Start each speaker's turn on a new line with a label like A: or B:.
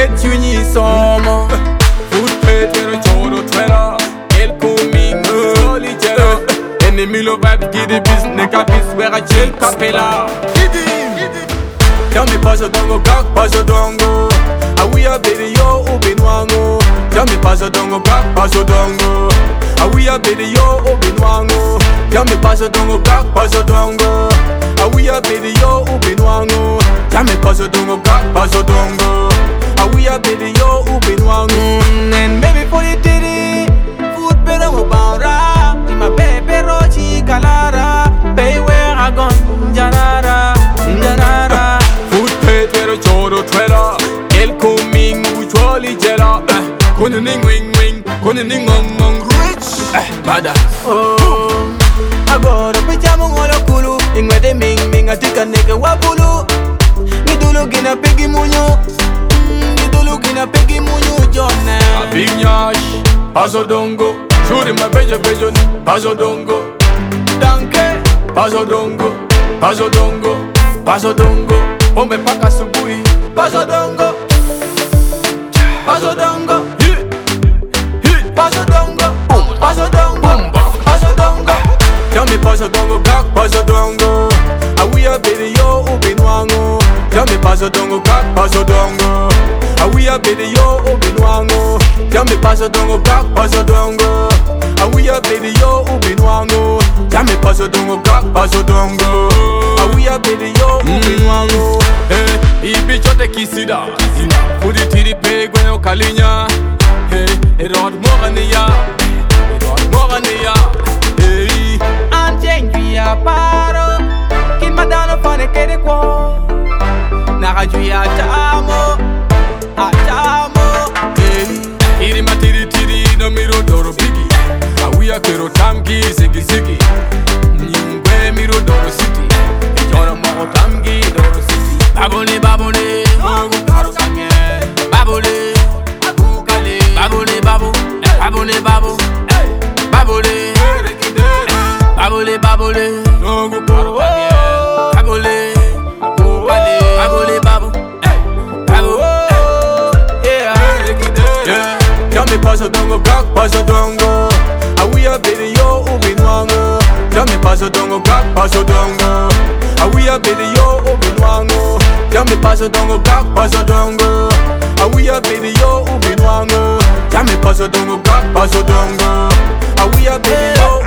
A: tu n'y sommes.
B: Foot pero choro twera. El coming holy jera. Enemy lo vibe giddy bis nigga bis where I chill capella.
A: Tell me paso dongo kak paso dongo. We are video ubinwango. Tell me paso dongo kak paso dongo. We are video ubinwango. Tell me paso dongo kak paso dongo. We are video ubinwango. Tell me paso dongo kak paso dongo. We are video ubinwango. And maybe for the titty food pero mo baura. My baby rochi kalara. Pay where I gone jarara jarara.
B: Foot pero choro twera. El coming usually jera. Kone ning wing wing, kone ning ngong rich. Bada.
A: Oh, agora pejamo ngolo kulu. Ingwede ming ming atika neke wabulu. Ngidulu gina pegi munyo. Ngidulu gina pegi munyo jone.
B: Abinyash, paso dongo. Shuri ma bejo bejo, paso dongo.
A: Danke,
B: Paso dongo, paso dongo, paso dongo. Ombe paka subui.
A: paso dongo. Paso dongo. Paso dongo. Paso dongo. Paso dongo. Tell me paso dongo kak paso dongo. We are video ubinwango. Tell me paso dongo kak paso dongo. We are video ubinwango. Tell me paso dongo kak paso dongo. We are video ubinwango. Tell me paso dongo kak paso dongo. We are video ubinwango.
B: Ibi chote kisida. Fudi tiri pe gwen kalinya. Erod morania. Erod morania.
A: Anjengvia paro. Kin madano fane kede kwa. Nakajuya chamo. Achamo.
B: Iri matiri tiri no miro doro bigi. Awia kero tamki zigi zigi. Nyungwe miro doro city. Jona mo tamki doro city.
A: Babone babone.
B: Ogu karo kanye.
A: Babole.
B: Akukale.
A: Babole babu. Babole babu. Babole. Babole babole.
B: Ogu karo kanye.
A: Babole.
B: Akukale.
A: Babole babu. Babu. Yeah. Tell me paso dongo kak paso dongo. We are video ubinwango. Tell me paso dongo kak paso dongo. We are video ubinwango. Tell me paso dongo kak paso dongo. We are video ubinwango. Tell me paso dongo kak paso dongo. We are video